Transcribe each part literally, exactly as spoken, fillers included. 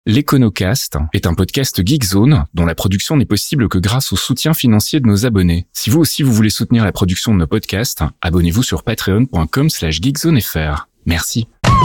L'Econocast est un podcast Geekzone dont la production n'est possible que grâce au soutien financier de nos abonnés. Si vous aussi vous voulez soutenir la production de nos podcasts, abonnez-vous sur patreon point com slash geekzonefr. Merci.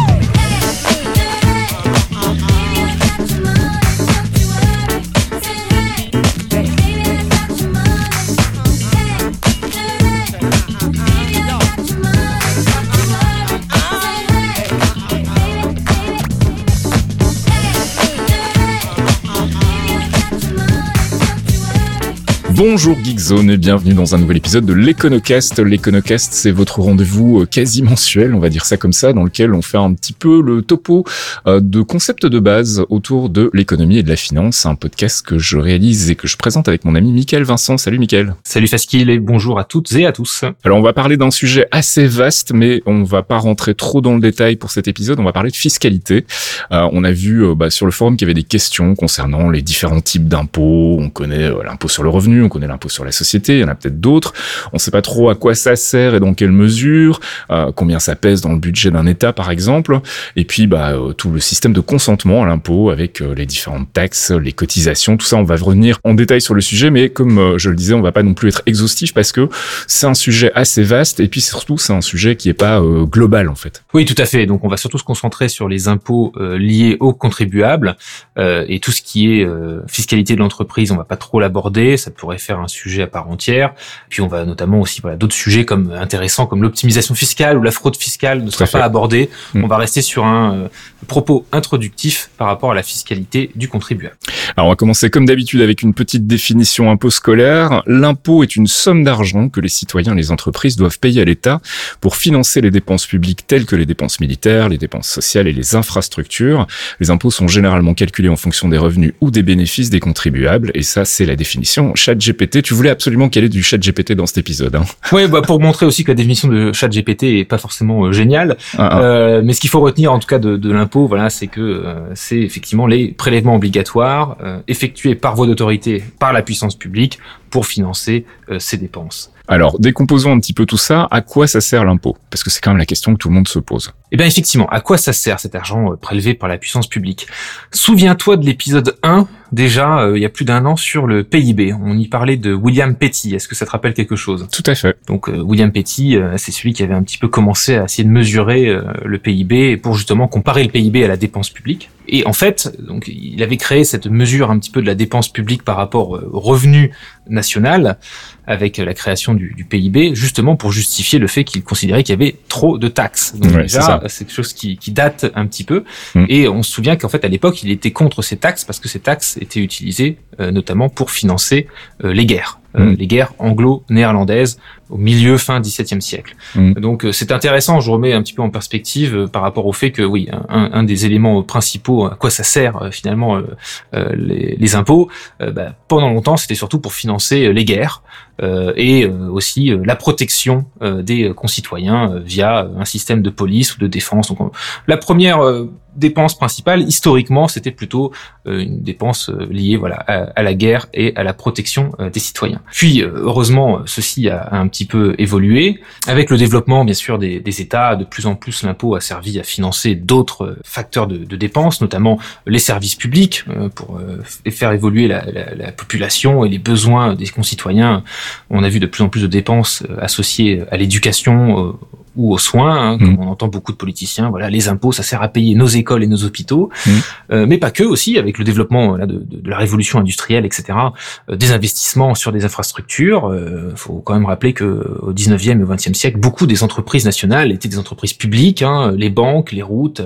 Bonjour Geekzone et bienvenue dans un nouvel épisode de l'Econocast. L'Econocast, c'est votre rendez-vous quasi mensuel, on va dire ça comme ça, dans lequel on fait un petit peu le topo de concepts de base autour de l'économie et de la finance. Un podcast que je réalise et que je présente avec mon ami Mickaël Vincent. Salut Mickaël. Salut Faskil et bonjour à toutes et à tous. Alors on va parler d'un sujet assez vaste, mais on va pas rentrer trop dans le détail pour cet épisode. On va parler de fiscalité. Euh, on a vu euh, bah, sur le forum qu'il y avait des questions concernant les différents types d'impôts. On connaît euh, l'impôt sur le revenu, on connaît l'impôt sur la société, il y en a peut-être d'autres. On sait pas trop à quoi ça sert et dans quelle mesure, euh, combien ça pèse dans le budget d'un État par exemple. Et puis bah euh, tout le système de consentement à l'impôt avec euh, les différentes taxes, les cotisations, tout ça. On va revenir en détail sur le sujet, mais comme euh, je le disais, on va pas non plus être exhaustif parce que c'est un sujet assez vaste et puis surtout c'est un sujet qui est pas euh, global en fait. Oui, tout à fait. Donc on va surtout se concentrer sur les impôts euh, liés aux contribuables euh, et tout ce qui est euh, fiscalité de l'entreprise, on va pas trop l'aborder. Ça pourrait faire un sujet à part entière. Puis on va notamment aussi voilà d'autres sujets comme intéressants comme l'optimisation fiscale ou la fraude fiscale ne sera pas abordé. Mmh. On va rester sur un euh, propos introductif par rapport à la fiscalité du contribuable. Alors on va commencer comme d'habitude avec une petite définition impôt scolaire. L'impôt est une somme d'argent que les citoyens et les entreprises doivent payer à l'État pour financer les dépenses publiques telles que les dépenses militaires, les dépenses sociales et les infrastructures. Les impôts sont généralement calculés en fonction des revenus ou des bénéfices des contribuables et ça c'est la définition ChatGPT. Tu voulais absolument qu'il y ait du ChatGPT dans cet épisode. Hein. Oui, bah pour montrer aussi que la définition de ChatGPT est pas forcément euh, géniale. Ah, ah. Euh, mais ce qu'il faut retenir en tout cas de, de l'impôt, voilà, c'est que euh, c'est effectivement les prélèvements obligatoires euh, effectués par voie d'autorité par la puissance publique pour financer euh, ces dépenses. Alors, décomposons un petit peu tout ça. À quoi ça sert l'impôt ? Parce que c'est quand même la question que tout le monde se pose. Eh bien, effectivement, à quoi ça sert cet argent euh, prélevé par la puissance publique ? Souviens-toi de l'épisode un, déjà, euh, il y a plus d'un an, sur le P I B. On y parlait de William Petty. Est-ce que ça te rappelle quelque chose ? Tout à fait. Donc, euh, William Petty, euh, c'est celui qui avait un petit peu commencé à essayer de mesurer euh, le P I B pour justement comparer le P I B à la dépense publique. Et en fait, donc, il avait créé cette mesure un petit peu de la dépense publique par rapport euh, au revenu national avec la création du, du P I B, justement pour justifier le fait qu'il considérait qu'il y avait trop de taxes. Donc ouais, déjà, c'est, c'est quelque chose qui, qui date un petit peu. Mmh. Et on se souvient qu'en fait, à l'époque, il était contre ces taxes parce que ces taxes étaient utilisées euh, notamment pour financer euh, les guerres. Euh, mmh. les guerres anglo-néerlandaises au milieu fin dix-septième siècle. Mmh. Donc euh, c'est intéressant, je remets un petit peu en perspective euh, par rapport au fait que oui, un, un des éléments principaux, à quoi ça sert euh, finalement euh, euh, les, les impôts, euh, bah, pendant longtemps c'était surtout pour financer euh, les guerres euh, et euh, aussi euh, la protection euh, des concitoyens euh, via un système de police ou de défense. Donc on, la première euh, dépense principale, historiquement, c'était plutôt euh, une dépense euh, liée voilà à, à la guerre et à la protection euh, des citoyens. Puis, euh, heureusement, ceci a, a un petit peu évolué. Avec le développement, bien sûr, des, des États, de plus en plus, l'impôt a servi à financer d'autres facteurs de, de dépenses, notamment les services publics, euh, pour euh, faire évoluer la, la, la population et les besoins des concitoyens. On a vu de plus en plus de dépenses euh, associées à l'éducation, euh, ou aux soins, hein, comme mmh. on entend beaucoup de politiciens. Voilà, les impôts, ça sert à payer nos écoles et nos hôpitaux, mmh. euh, mais pas que aussi, avec le développement là, de, de, de la révolution industrielle, et cetera. Euh, des investissements sur des infrastructures. Euh, faut quand même rappeler que au dix-neuvième et au vingtième siècle, beaucoup des entreprises nationales étaient des entreprises publiques, hein, les banques, les routes,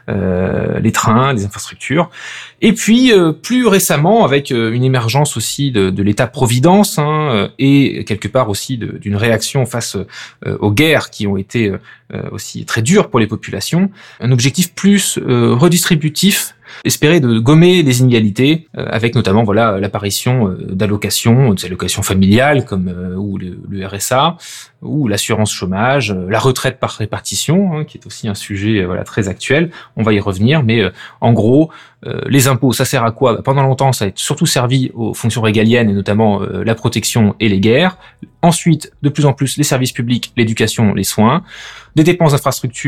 euh, les trains, les infrastructures. Et puis euh, plus récemment, avec euh, une émergence aussi de, de l'État-providence, hein, et quelque part aussi de, d'une réaction face euh, aux guerres qui ont été euh, aussi très dur pour les populations, un objectif plus euh, redistributif, espérer de gommer les inégalités, euh, avec notamment voilà l'apparition euh, d'allocations, des allocations familiales comme euh, ou le, le R S A, ou l'assurance chômage, euh, la retraite par répartition, hein, qui est aussi un sujet euh, voilà très actuel. On va y revenir, mais euh, en gros, euh, les impôts, ça sert à quoi ? Bah, pendant longtemps, ça a surtout servi aux fonctions régaliennes et notamment euh, la protection et les guerres. Ensuite, de plus en plus, les services publics, l'éducation, les soins, des dépenses d'infrastructures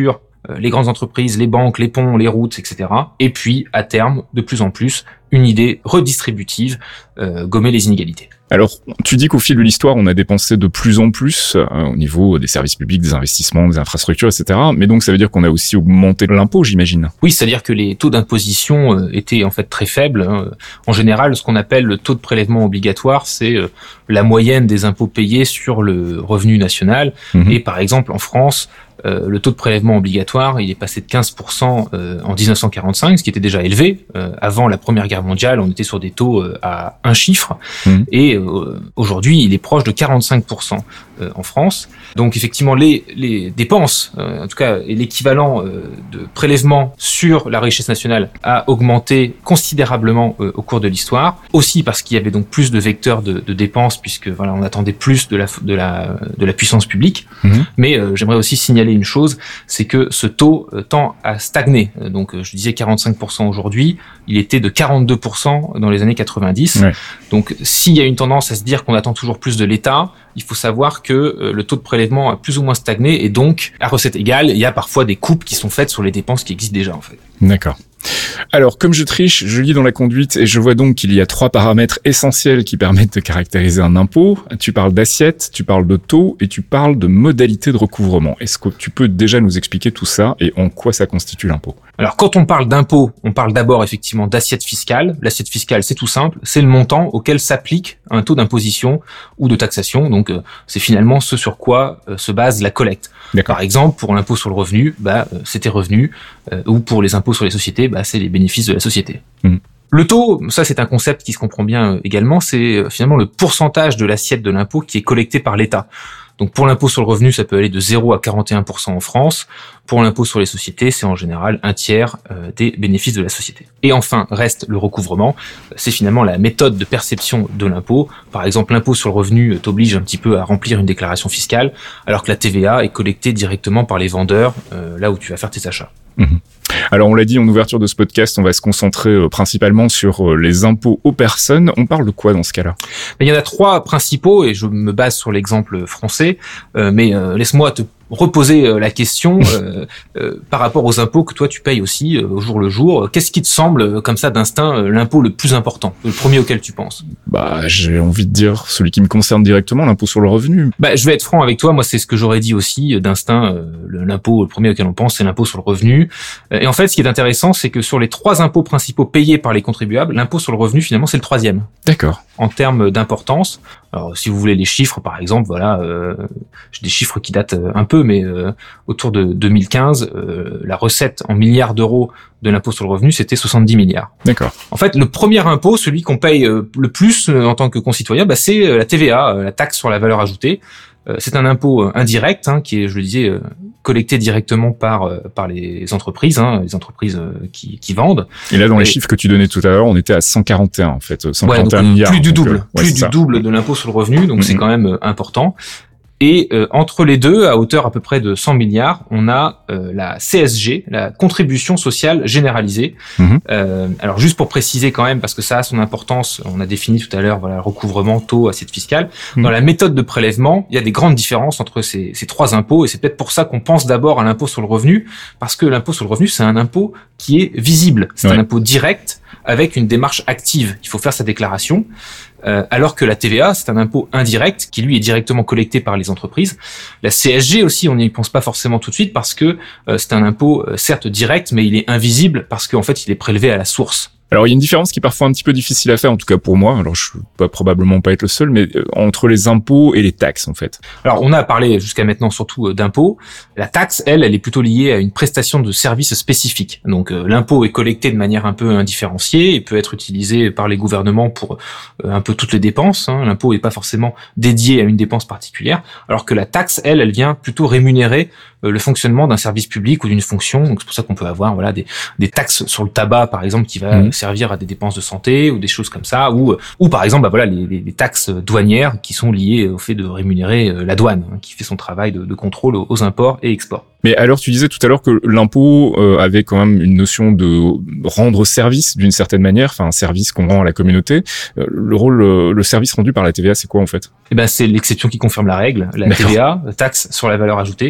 euh, les grandes entreprises, les banques, les ponts, les routes, et cetera. Et puis, à terme, de plus en plus, une idée redistributive, euh, gommer les inégalités. Alors, tu dis qu'au fil de l'histoire, on a dépensé de plus en plus euh, au niveau des services publics, des investissements, des infrastructures, et cetera. Mais donc, ça veut dire qu'on a aussi augmenté l'impôt, j'imagine. Oui, c'est-à-dire que les taux d'imposition euh, étaient en fait très faibles. Hein. En général, ce qu'on appelle le taux de prélèvement obligatoire, c'est euh, la moyenne des impôts payés sur le revenu national. Mmh. Et par exemple, en France, Euh, le taux de prélèvement obligatoire, il est passé de quinze pour cent euh, en dix-neuf cent quarante-cinq, ce qui était déjà élevé. Euh, avant la Première Guerre mondiale, on était sur des taux euh, à un chiffre. Mmh. Et euh, aujourd'hui, il est proche de quarante-cinq pour cent euh, en France. Donc effectivement, les, les dépenses, euh, en tout cas, et l'équivalent euh, de prélèvement sur la richesse nationale a augmenté considérablement euh, au cours de l'histoire. Aussi parce qu'il y avait donc plus de vecteurs de, de dépenses, puisque voilà, on attendait plus de la, de la, de la puissance publique. Mmh. Mais euh, j'aimerais aussi signaler une chose, c'est que ce taux euh, tend à stagner. Donc euh, je disais quarante-cinq pour cent aujourd'hui, il était de quarante-deux pour cent dans les années quatre-vingt-dix. Ouais. Donc s'il y a une tendance à se dire qu'on attend toujours plus de l'État, il faut savoir que euh, le taux de prélèvement a plus ou moins stagné et donc, à recette égale, il y a parfois des coupes qui sont faites sur les dépenses qui existent déjà en fait. D'accord. Alors, comme je triche, je lis dans la conduite et je vois donc qu'il y a trois paramètres essentiels qui permettent de caractériser un impôt. Tu parles d'assiette, tu parles de taux et tu parles de modalité de recouvrement. Est-ce que tu peux déjà nous expliquer tout ça et en quoi ça constitue l'impôt ? Alors, quand on parle d'impôt, on parle d'abord effectivement d'assiette fiscale. L'assiette fiscale, c'est tout simple, c'est le montant auquel s'applique un taux d'imposition ou de taxation. Donc, euh, c'est finalement ce sur quoi euh, se base la collecte. Par exemple, pour l'impôt sur le revenu, bah, euh, c'est tes revenus, euh, ou pour les impôts sur les sociétés, bah, c'est les bénéfices de la société. Mmh. Le taux, ça c'est un concept qui se comprend bien également, c'est finalement le pourcentage de l'assiette de l'impôt qui est collecté par l'État. Donc pour l'impôt sur le revenu, ça peut aller de zéro à quarante et un pour cent en France. Pour l'impôt sur les sociétés, c'est en général un tiers euh, des bénéfices de la société. Et enfin, reste le recouvrement. C'est finalement la méthode de perception de l'impôt. Par exemple, l'impôt sur le revenu t'oblige un petit peu à remplir une déclaration fiscale, alors que la T V A est collectée directement par les vendeurs, euh, là où tu vas faire tes achats. Mmh. Alors on l'a dit en ouverture de ce podcast, on va se concentrer euh, principalement sur euh, les impôts aux personnes. On parle de quoi dans ce cas-là ? Il y en a trois principaux et je me base sur l'exemple français, euh, mais euh, laisse-moi te reposer euh, la question euh, euh, par rapport aux impôts que toi tu payes aussi euh, au jour le jour. Qu'est-ce qui te semble euh, comme ça d'instinct euh, l'impôt le plus important, le premier auquel tu penses ? Bah j'ai envie de dire celui qui me concerne directement, l'impôt sur le revenu. Bah je vais être franc avec toi, moi c'est ce que j'aurais dit aussi d'instinct. Euh, l'impôt le premier auquel on pense, c'est l'impôt sur le revenu. Et en fait, ce qui est intéressant, c'est que sur les trois impôts principaux payés par les contribuables, l'impôt sur le revenu, finalement, c'est le troisième. D'accord. En termes d'importance. Alors, si vous voulez les chiffres, par exemple, voilà, euh, j'ai des chiffres qui datent un peu, mais euh, autour de deux mille quinze, euh, la recette en milliards d'euros de l'impôt sur le revenu, c'était soixante-dix milliards. D'accord. En fait, le premier impôt, celui qu'on paye euh, le plus euh, en tant que concitoyen, bah, c'est euh, la T V A, euh, la taxe sur la valeur ajoutée. Euh, c'est un impôt indirect, hein, qui est, je le disais, euh, collecté directement par euh, par les entreprises, hein, les entreprises euh, qui, qui vendent. Et là, dans les et, chiffres que tu donnais tout à l'heure, on était à cent quarante et un en fait, cent quarante et un ouais, donc, milliards. Plus du donc, double, euh, plus ouais, du ça. double de l'impôt sur le revenu, donc mm-hmm. c'est quand même euh, important. Et euh, entre les deux, à hauteur à peu près de cent milliards, on a euh, la C S G, la contribution sociale généralisée. Mmh. Euh, alors juste pour préciser quand même, parce que ça a son importance, on a défini tout à l'heure voilà, recouvrement, taux, assiette fiscale. Mmh. Dans la méthode de prélèvement, il y a des grandes différences entre ces, ces trois impôts, et c'est peut-être pour ça qu'on pense d'abord à l'impôt sur le revenu, parce que l'impôt sur le revenu, c'est un impôt qui est visible. C'est ouais. un impôt direct avec une démarche active. Il faut faire sa déclaration. Euh, alors que la T V A, c'est un impôt indirect qui, lui, est directement collecté par les entreprises. La C S G aussi, on n'y pense pas forcément tout de suite parce que euh, c'est un impôt, euh, certes, direct, mais il est invisible parce qu'en fait, il est prélevé à la source. Alors, il y a une différence qui est parfois un petit peu difficile à faire, en tout cas pour moi. Alors, je ne vais probablement pas être le seul, mais euh, entre les impôts et les taxes, en fait. Alors, on a parlé jusqu'à maintenant surtout euh, d'impôts. La taxe, elle, elle est plutôt liée à une prestation de service spécifique. Donc, euh, l'impôt est collecté de manière un peu indifférenciée et peut être utilisé par les gouvernements pour euh, un peu toutes les dépenses. Hein. L'impôt n'est pas forcément dédié à une dépense particulière, alors que la taxe, elle, elle vient plutôt rémunérer euh, le fonctionnement d'un service public ou d'une fonction. Donc, c'est pour ça qu'on peut avoir voilà des, des taxes sur le tabac, par exemple, qui va mmh. servir à des dépenses de santé ou des choses comme ça, ou ou par exemple bah voilà les, les, les taxes douanières qui sont liées au fait de rémunérer la douane, hein, qui fait son travail de, de contrôle aux, aux imports et exports. Mais alors, tu disais tout à l'heure que l'impôt euh, avait quand même une notion de rendre service d'une certaine manière, enfin un service qu'on rend à la communauté. Euh, le rôle, euh, le service rendu par la T V A, c'est quoi en fait ? Eh ben, c'est l'exception qui confirme la règle. La D'accord. T V A, taxe sur la valeur ajoutée,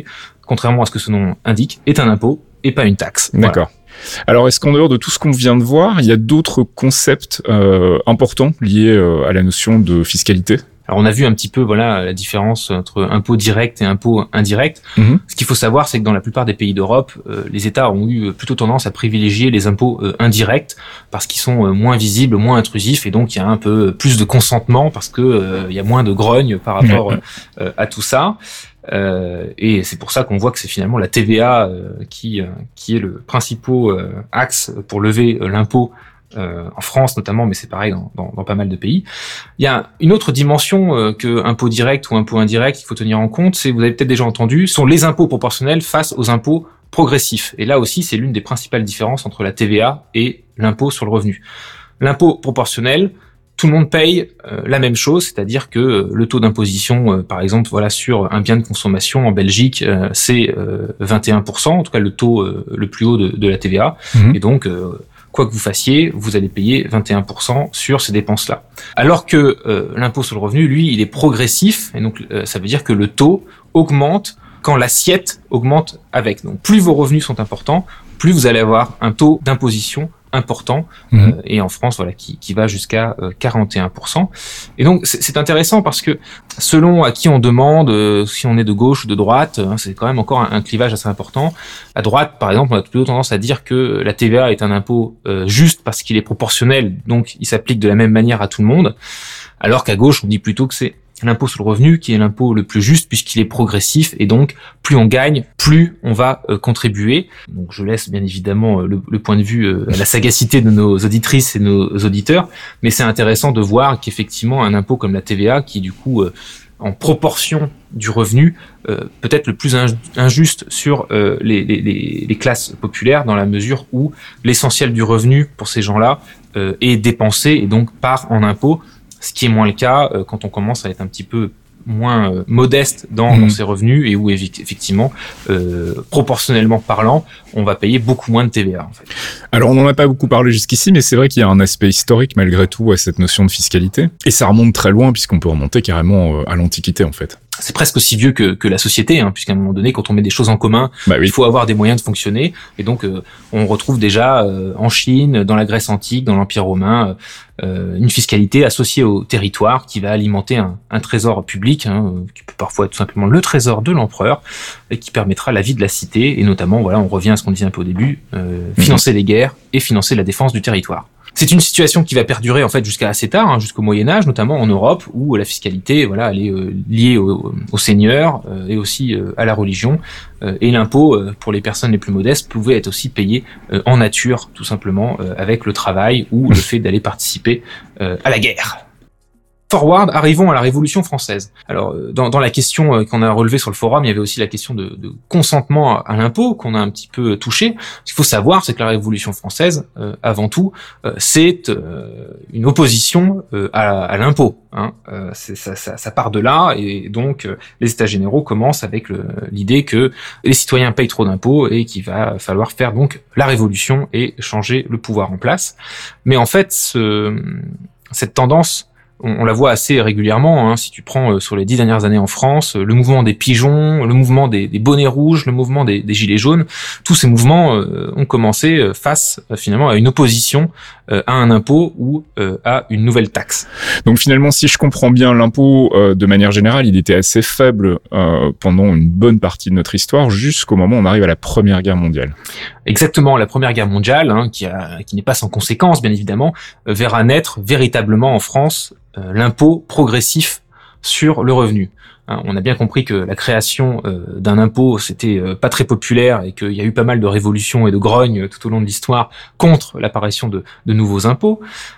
contrairement à ce que ce nom indique, est un impôt et pas une taxe. D'accord. Voilà. Alors, est-ce qu'en dehors de tout ce qu'on vient de voir, il y a d'autres concepts euh, importants liés euh, à la notion de fiscalité ? Alors on a vu un petit peu voilà la différence entre impôt direct et impôt indirect. Mmh. Ce qu'il faut savoir, c'est que dans la plupart des pays d'Europe, euh, les États ont eu plutôt tendance à privilégier les impôts euh, indirects parce qu'ils sont euh, moins visibles, moins intrusifs et donc il y a un peu plus de consentement parce que euh, il y a moins de grogne par rapport mmh. euh, à tout ça. Euh, et c'est pour ça qu'on voit que c'est finalement la T V A euh, qui euh, qui est le principal euh, axe pour lever euh, l'impôt. Euh, en France notamment, mais c'est pareil dans, dans, dans pas mal de pays. Il y a une autre dimension euh, que impôt direct ou impôt indirect qu'il faut tenir en compte, c'est, vous avez peut-être déjà entendu, sont les impôts proportionnels face aux impôts progressifs. Et là aussi, c'est l'une des principales différences entre la T V A et l'impôt sur le revenu. L'impôt proportionnel, tout le monde paye euh, la même chose, c'est-à-dire que euh, le taux d'imposition, euh, par exemple, voilà, sur un bien de consommation en Belgique, euh, c'est euh, vingt et un pour cent, en tout cas le taux euh, le plus haut de, de la T V A. Mmh. Et donc euh, quoi que vous fassiez, vous allez payer vingt et un pour cent sur ces dépenses-là. Alors que euh, l'impôt sur le revenu, lui, il est progressif, et donc euh, ça veut dire que le taux augmente quand l'assiette augmente avec. Donc plus vos revenus sont importants, plus vous allez avoir un taux d'imposition important, mmh. euh, et en France, voilà, qui, qui va jusqu'à euh, quarante et un pour cent. Et donc, c'est, c'est intéressant parce que selon à qui on demande, euh, si on est de gauche ou de droite, hein, c'est quand même encore un, un clivage assez important. À droite, par exemple, on a plutôt tendance à dire que la T V A est un impôt euh, juste parce qu'il est proportionnel, donc il s'applique de la même manière à tout le monde, alors qu'à gauche, on dit plutôt que c'est l'impôt sur le revenu qui est l'impôt le plus juste puisqu'il est progressif et donc plus on gagne, plus on va euh, contribuer. Donc je laisse bien évidemment euh, le, le point de vue euh, à la sagacité de nos auditrices et nos auditeurs, mais c'est intéressant de voir qu'effectivement un impôt comme la T V A qui du coup euh, en proportion du revenu euh, peut-être le plus injuste sur euh, les, les, les classes populaires dans la mesure où l'essentiel du revenu pour ces gens-là euh, est dépensé et donc part en impôt. Ce qui est moins le cas euh, quand on commence à être un petit peu moins euh, modeste dans, mmh. dans ses revenus et où effectivement, euh, proportionnellement parlant, on va payer beaucoup moins de T V A. En fait. Alors on n'en a pas beaucoup parlé jusqu'ici, mais c'est vrai qu'il y a un aspect historique malgré tout à cette notion de fiscalité. Et ça remonte très loin puisqu'on peut remonter carrément euh, à l'Antiquité en fait. C'est presque aussi vieux que, que la société, hein, puisqu'à un moment donné, quand on met des choses en commun, bah oui. il faut avoir des moyens de fonctionner. Et donc, euh, on retrouve déjà euh, en Chine, dans la Grèce antique, dans l'Empire romain, euh, une fiscalité associée au territoire qui va alimenter un, un trésor public, hein, qui peut parfois être tout simplement le trésor de l'empereur, et qui permettra la vie de la cité. Et notamment, voilà, on revient à ce qu'on disait un peu au début, euh, financer mmh. les guerres et financer la défense du territoire. C'est une situation qui va perdurer en fait jusqu'à assez tard, hein, jusqu'au Moyen Âge, notamment en Europe, où la fiscalité, voilà, elle est euh, liée au, au seigneur euh, et aussi euh, à la religion. Euh, et l'impôt euh, pour les personnes les plus modestes pouvait être aussi payé euh, en nature, tout simplement, euh, avec le travail ou le fait d'aller participer euh, à la guerre. Forward, arrivons à la Révolution française. Alors, dans, dans la question qu'on a relevée sur le forum, il y avait aussi la question de, de consentement à, à l'impôt qu'on a un petit peu touché. Ce qu'il faut savoir, c'est que la Révolution française, euh, avant tout, euh, c'est euh, une opposition euh, à, à l'impôt. Hein. Euh, c'est, ça, ça, ça part de là, et donc euh, les États généraux commencent avec le, l'idée que les citoyens payent trop d'impôts et qu'il va falloir faire donc la révolution et changer le pouvoir en place. Mais en fait, ce, cette tendance on la voit assez régulièrement, hein, si tu prends euh, sur les dix dernières années en France, euh, le mouvement des pigeons, le mouvement des, des bonnets rouges, le mouvement des, des gilets jaunes, tous ces mouvements euh, ont commencé euh, face euh, finalement à une opposition euh, à un impôt ou euh, à une nouvelle taxe. Donc finalement, si je comprends bien, l'impôt, euh, de manière générale, il était assez faible euh, pendant une bonne partie de notre histoire, jusqu'au moment où on arrive à la Première Guerre mondiale. Exactement, la Première Guerre mondiale, hein, qui, a, qui n'est pas sans conséquences, bien évidemment, euh, verra naître véritablement en France Euh, l'impôt progressif sur le revenu. Hein, on a bien compris que la création euh, d'un impôt, c'était euh, pas très populaire et qu'il y a eu pas mal de révolutions et de grognes tout au long de l'histoire contre l'apparition de, de nouveaux impôts.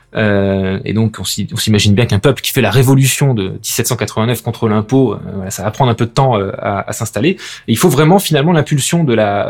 Euh, et donc, on, on s'imagine bien qu'un peuple qui fait la révolution de dix-sept cent quatre-vingt-neuf contre l'impôt, euh, voilà, ça va prendre un peu de temps euh, à, à s'installer. Et il faut vraiment finalement l'impulsion de la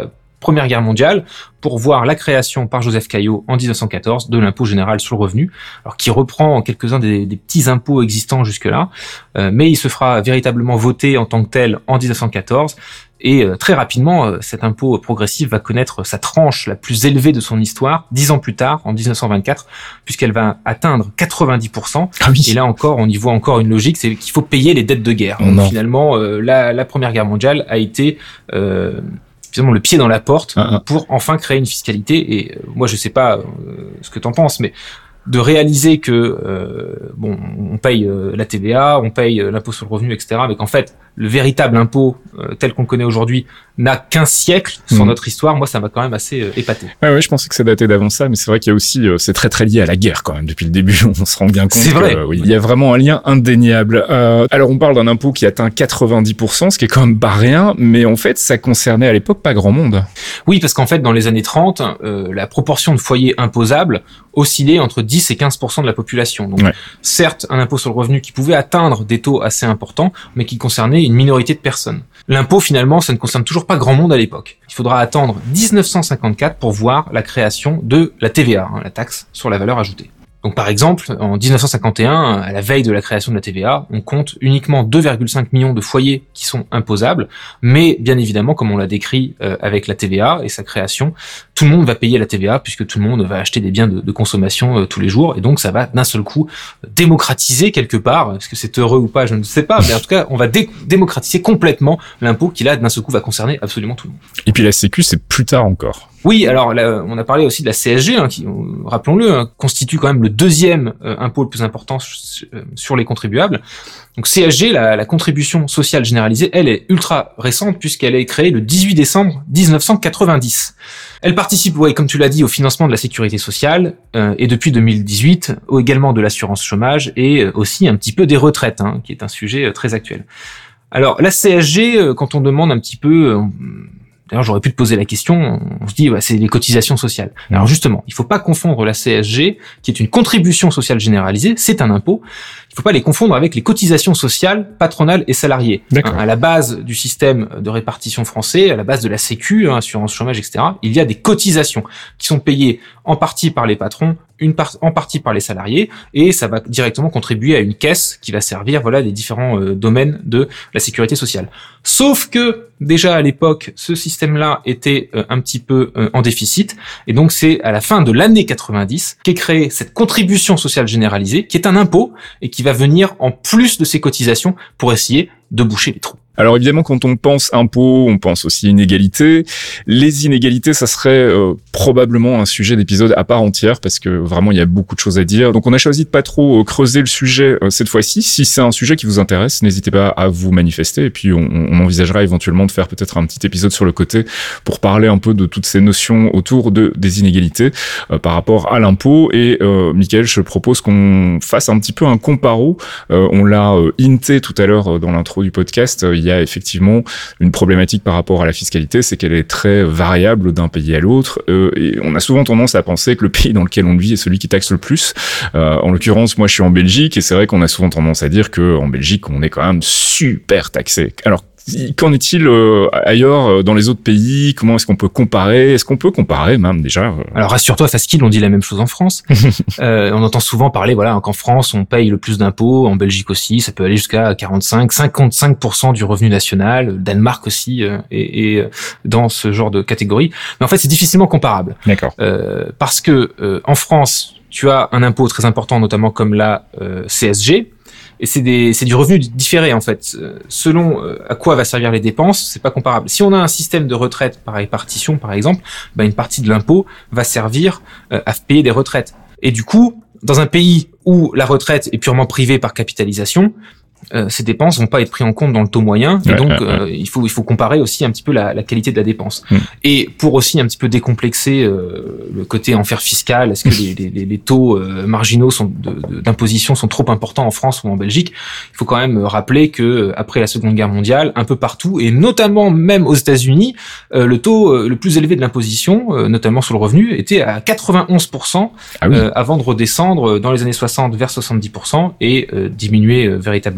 Première Guerre mondiale pour voir la création par Joseph Caillaux en dix-neuf cent quatorze de l'impôt général sur le revenu, alors qui reprend quelques-uns des, des petits impôts existants jusque-là, euh, mais il se fera véritablement voter en tant que tel en dix-neuf cent quatorze. Et euh, très rapidement, euh, cet impôt progressif va connaître sa tranche la plus élevée de son histoire, dix ans plus tard, en dix-neuf cent vingt-quatre, puisqu'elle va atteindre quatre-vingt-dix pour cent. Ah oui. Et là encore, on y voit encore une logique, c'est qu'il faut payer les dettes de guerre. Oh Donc, non. finalement, euh, la, la Première Guerre mondiale a été euh, finalement le pied dans la porte ah, ah. pour enfin créer une fiscalité. Et euh, moi, je sais pas euh, ce que t'en penses, mais de réaliser que euh, bon, on paye euh, la T V A, on paye euh, l'impôt sur le revenu, et cetera, mais qu'en fait, le véritable impôt euh, tel qu'on le connaît aujourd'hui n'a qu'un siècle sur mmh. notre histoire. Moi, ça m'a quand même assez euh, épaté. Ouais, ouais, je pensais que ça datait d'avant ça, mais c'est vrai qu'il y a aussi, euh, c'est très très lié à la guerre quand même. Depuis le début, on se rend bien compte. C'est vrai. Que, euh, oui, il y a vraiment un lien indéniable. Euh, alors, on parle d'un impôt qui atteint quatre-vingt-dix pour cent, ce qui est quand même pas rien, mais en fait, ça concernait à l'époque pas grand monde. Oui, parce qu'en fait, dans les années trente, euh, la proportion de foyers imposables oscillait entre dix et quinze pour cent de la population. Donc, ouais. certes, un impôt sur le revenu qui pouvait atteindre des taux assez importants, mais qui concernait une minorité de personnes. L'impôt, finalement, ça ne concerne toujours pas grand monde à l'époque. Il faudra attendre dix-neuf cent cinquante-quatre pour voir la création de la T V A, hein, la taxe sur la valeur ajoutée. Donc par exemple, en dix-neuf cent cinquante et un, à la veille de la création de la T V A, on compte uniquement deux virgule cinq millions de foyers qui sont imposables, mais bien évidemment, comme on l'a décrit euh, avec la T V A et sa création, tout le monde va payer la T V A puisque tout le monde va acheter des biens de, de consommation euh, tous les jours, et donc ça va d'un seul coup démocratiser quelque part, est-ce que c'est heureux ou pas, je ne sais pas, mais en tout cas, on va dé- démocratiser complètement l'impôt qui là, d'un seul coup, va concerner absolument tout le monde. Et puis la Sécu, c'est plus tard encore. Oui, alors là, on a parlé aussi de la C S G, hein, qui, rappelons-le, hein, constitue quand même le deuxième euh, impôt le plus important sur, sur les contribuables. Donc C S G, la, la contribution sociale généralisée, elle est ultra récente puisqu'elle est créée le dix-huit décembre dix-neuf cent quatre-vingt-dix. Elle participe, ouais, comme tu l'as dit, au financement de la sécurité sociale euh, et depuis deux mille dix-huit, au, également de l'assurance chômage et aussi un petit peu des retraites, hein, qui est un sujet euh, très actuel. Alors la C S G, euh, quand on demande un petit peu... Euh, D'ailleurs, j'aurais pu te poser la question, on se dit, bah, c'est les cotisations sociales. Alors justement, il faut pas confondre la C S G, qui est une contribution sociale généralisée, c'est un impôt. Il faut pas les confondre avec les cotisations sociales patronales et salariées. Hein, à la base du système de répartition français, à la base de la Sécu, hein, assurance chômage, et cetera, il y a des cotisations qui sont payées en partie par les patrons, une part, en partie par les salariés, et ça va directement contribuer à une caisse qui va servir, voilà, les différents euh, domaines de la sécurité sociale. Sauf que, déjà à l'époque, ce système-là était euh, un petit peu euh, en déficit, et donc c'est à la fin de l'année quatre-vingt-dix qu'est créée cette contribution sociale généralisée, qui est un impôt, et qui va venir en plus de ces cotisations pour essayer de boucher les trous. Alors évidemment, quand on pense impôt, on pense aussi inégalité. Les inégalités, ça serait euh, probablement un sujet d'épisode à part entière parce que vraiment il y a beaucoup de choses à dire. Donc on a choisi de pas trop euh, creuser le sujet euh, cette fois-ci. Si c'est un sujet qui vous intéresse, n'hésitez pas à vous manifester et puis on, on envisagera éventuellement de faire peut-être un petit épisode sur le côté pour parler un peu de toutes ces notions autour de des inégalités euh, par rapport à l'impôt. Et euh, Mickaël, je propose qu'on fasse un petit peu un comparo. Euh, on l'a euh, hinté tout à l'heure euh, dans l'intro du podcast. Euh, il y a effectivement une problématique par rapport à la fiscalité, c'est qu'elle est très variable d'un pays à l'autre, euh, et on a souvent tendance à penser que le pays dans lequel on vit est celui qui taxe le plus. Euh, en l'occurrence, moi je suis en Belgique, et c'est vrai qu'on a souvent tendance à dire que en Belgique on est quand même super taxé. Alors qu'en est-il euh, ailleurs, euh, dans les autres pays? Comment est-ce qu'on peut comparer? Est-ce qu'on peut comparer même déjà euh... Alors rassure-toi, Faskill, on dit la même chose en France. euh, on entend souvent parler, voilà, qu'en France on paye le plus d'impôts, en Belgique aussi, ça peut aller jusqu'à quarante-cinq, cinquante-cinq pour cent du revenu national, Danemark aussi, euh, et, et dans ce genre de catégorie. Mais en fait, c'est difficilement comparable. D'accord. Euh, parce que euh, en France, tu as un impôt très important, notamment comme la euh, C S G. Et c'est des, c'est du revenu différé, en fait. Selon à quoi va servir les dépenses, c'est pas comparable. Si on a un système de retraite par répartition, par exemple, bah, une partie de l'impôt va servir à payer des retraites. Et du coup, dans un pays où la retraite est purement privée par capitalisation, Euh, ces dépenses vont pas être prises en compte dans le taux moyen, et ouais, donc ouais, ouais. Euh, il faut il faut comparer aussi un petit peu la, la qualité de la dépense. Mm. Et pour aussi un petit peu décomplexer euh, le côté enfer fiscal, est-ce que les, les, les taux euh, marginaux sont de, de, d'imposition sont trop importants en France ou en Belgique? Il faut quand même rappeler que après la Seconde Guerre mondiale, un peu partout, et notamment même aux États-Unis, euh, le taux euh, le plus élevé de l'imposition, euh, notamment sur le revenu, était à quatre-vingt-onze pour cent ah oui. euh, avant de redescendre dans les années soixante vers soixante-dix pour cent et euh, diminuer euh, véritablement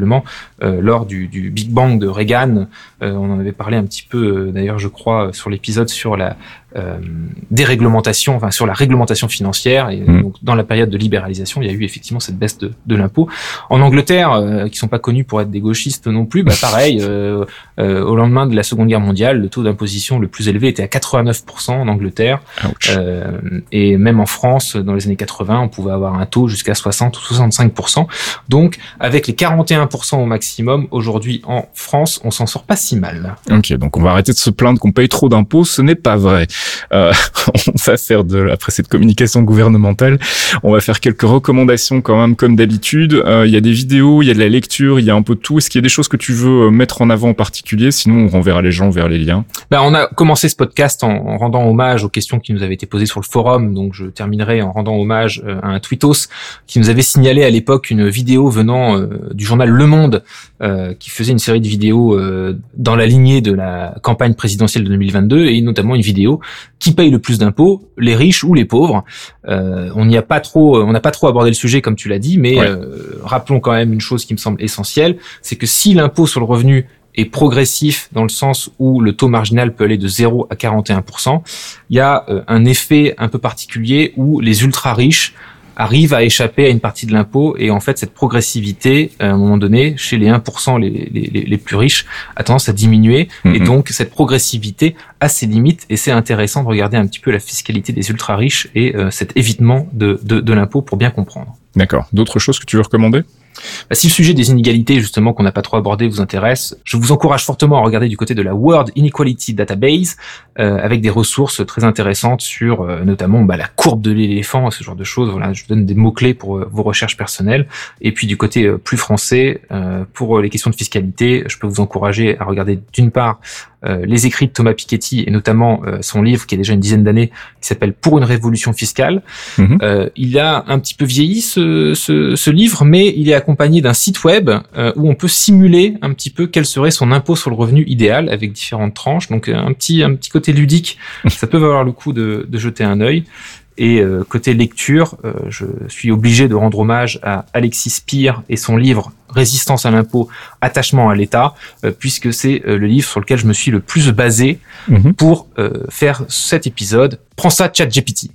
probablement euh, lors du, du Big Bang de Reagan. Euh, on en avait parlé un petit peu, euh, d'ailleurs, je crois, sur l'épisode sur la euh, déréglementation, enfin sur la réglementation financière. Et mmh. donc, dans la période de libéralisation, il y a eu effectivement cette baisse de, de l'impôt. En Angleterre, euh, qui sont pas connus pour être des gauchistes non plus, bah pareil. euh, euh, au lendemain de la Seconde Guerre mondiale, le taux d'imposition le plus élevé était à quatre-vingt-neuf pour cent en Angleterre. Euh, et même en France, dans les années quatre-vingts, on pouvait avoir un taux jusqu'à soixante ou soixante-cinq pour cent. Donc, avec les quarante et un pour cent au maximum, aujourd'hui en France, on s'en sort pas si mal. Ok, donc on va arrêter de se plaindre qu'on paye trop d'impôts, ce n'est pas vrai. Euh, on va faire de, après cette communication gouvernementale, on va faire quelques recommandations quand même, comme d'habitude. Euh, il y a des vidéos, il y a de la lecture, il y a un peu de tout. Est-ce qu'il y a des choses que tu veux mettre en avant en particulier? Sinon, on renverra les gens vers les liens. Ben, on a commencé ce podcast en, en rendant hommage aux questions qui nous avaient été posées sur le forum. Donc, je terminerai en rendant hommage à un tweetos qui nous avait signalé à l'époque une vidéo venant euh, du journal Le Monde, euh, qui faisait une série de vidéos euh, dans la lignée de la campagne présidentielle de deux mille vingt-deux, et notamment une vidéo qui paye le plus d'impôts, les riches ou les pauvres. Euh, on n'y a pas trop, on n'a pas trop abordé le sujet comme tu l'as dit, mais ouais. euh, rappelons quand même une chose qui me semble essentielle, c'est que si l'impôt sur le revenu est progressif dans le sens où le taux marginal peut aller de zéro à quarante et un pour cent, il y a euh, un effet un peu particulier où les ultra riches arrivent à échapper à une partie de l'impôt, et en fait cette progressivité à un moment donné chez les un pour cent les, les, les plus riches a tendance à diminuer. Mmh. Et donc cette progressivité a ses limites, et c'est intéressant de regarder un petit peu la fiscalité des ultra riches et euh, cet évitement de, de, de l'impôt pour bien comprendre. D'accord. D'autres choses que tu veux recommander? Bah, si le sujet des inégalités, justement, qu'on n'a pas trop abordé, vous intéresse, je vous encourage fortement à regarder du côté de la World Inequality Database, euh, avec des ressources très intéressantes sur, euh, notamment, bah, la courbe de l'éléphant, ce genre de choses. Voilà, je vous donne des mots-clés pour euh, vos recherches personnelles. Et puis, du côté euh, plus français, euh, pour les questions de fiscalité, je peux vous encourager à regarder, d'une part, Euh, les écrits de Thomas Piketty, et notamment euh, son livre qui a déjà une dizaine d'années, qui s'appelle Pour une révolution fiscale. Mmh. Euh, il a un petit peu vieilli ce, ce, ce livre, mais il est accompagné d'un site web euh, où on peut simuler un petit peu quel serait son impôt sur le revenu idéal avec différentes tranches. Donc un petit un petit côté ludique, ça peut valoir le coup de, de jeter un œil. Et euh, côté lecture, euh, je suis obligé de rendre hommage à Alexis Spire et son livre Résistance à l'impôt, attachement à l'État, euh, puisque c'est euh, le livre sur lequel je me suis le plus basé mmh. pour euh, faire cet épisode. Prends ça, ChatGPT.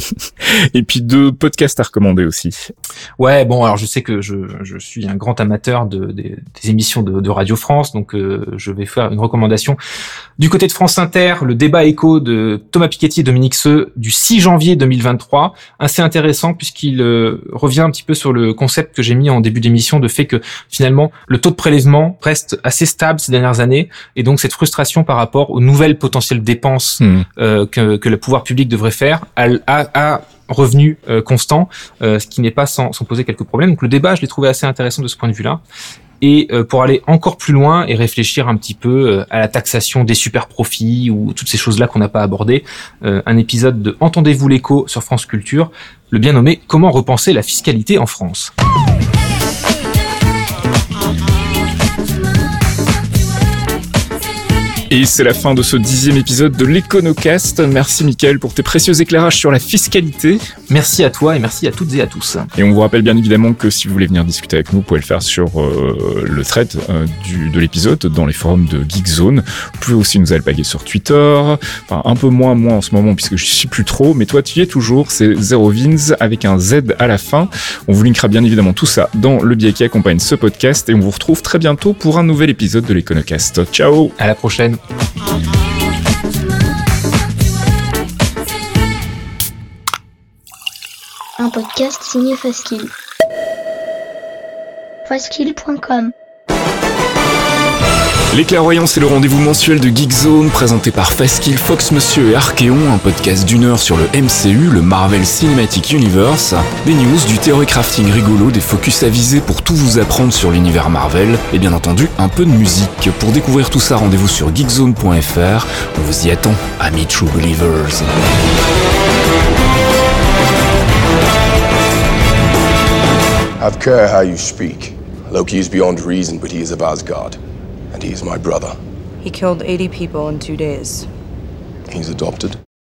Et puis deux podcasts à recommander aussi. Ouais, bon, alors je sais que je, je suis un grand amateur de, de des émissions de, de Radio France, donc euh, je vais faire une recommandation du côté de France Inter, le débat écho de Thomas Piketty et Dominique Seux du six janvier deux mille vingt-trois, assez intéressant puisqu'il euh, revient un petit peu sur le concept que j'ai mis en début d'émission, de fait que finalement le taux de prélèvement reste assez stable ces dernières années, et donc cette frustration par rapport aux nouvelles potentielles dépenses mmh. euh, que, que le pouvoir public devrait faire à, à, à revenu euh, constant, euh, ce qui n'est pas sans, sans poser quelques problèmes. Donc le débat, je l'ai trouvé assez intéressant de ce point de vue-là. Et euh, pour aller encore plus loin et réfléchir un petit peu euh, à la taxation des super profits ou toutes ces choses-là qu'on n'a pas abordées, euh, un épisode de Entendez-vous l'écho sur France Culture, le bien nommé Comment repenser la fiscalité en France. Et c'est la fin de ce dixième épisode de l'Econocast. Merci Mickaël pour tes précieux éclairages sur la fiscalité. Merci à toi et merci à toutes et à tous. Et on vous rappelle bien évidemment que si vous voulez venir discuter avec nous, vous pouvez le faire sur euh, le thread euh, du, de l'épisode dans les forums de Geekzone. Vous pouvez aussi nous alpaguer sur Twitter. Enfin, un peu moins moi en ce moment puisque je suis plus trop, mais toi tu y es toujours. C'est ZeroVins avec un Z à la fin. On vous linkera bien évidemment tout ça dans le billet qui accompagne ce podcast et on vous retrouve très bientôt pour un nouvel épisode de l'Econocast. Ciao. À la prochaine. Un podcast signé Faskill. Faskill point com. Les Clairvoyants, c'est le rendez-vous mensuel de Geekzone présenté par Faskill, Fox Monsieur et Archeon, un podcast d'une heure sur le M C U, le Marvel Cinematic Universe, des news, du theory crafting rigolo, des focus avisés pour tout vous apprendre sur l'univers Marvel, et bien entendu un peu de musique. Pour découvrir tout ça, rendez-vous sur geekzone point f r. On vous y attend, amis True Believers. Have care how you speak. Loki is beyond reason, but he is of Asgard. And he is my brother. He killed eighty people in two days. He's adopted.